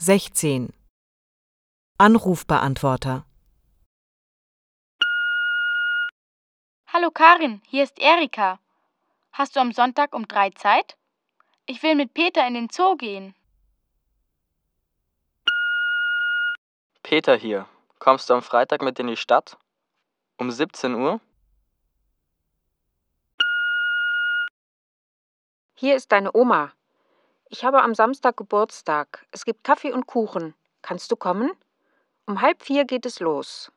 16. Anrufbeantworter. Hallo Karin, hier ist Erika. Hast du am Sonntag um 3 Zeit? Ich will mit Peter in den Zoo gehen. Peter hier. Kommst du am Freitag mit in die Stadt? Um 17 Uhr? Hier ist deine Oma. Ich habe am Samstag Geburtstag. Es gibt Kaffee und Kuchen. Kannst du kommen? Um 3:30 geht es los.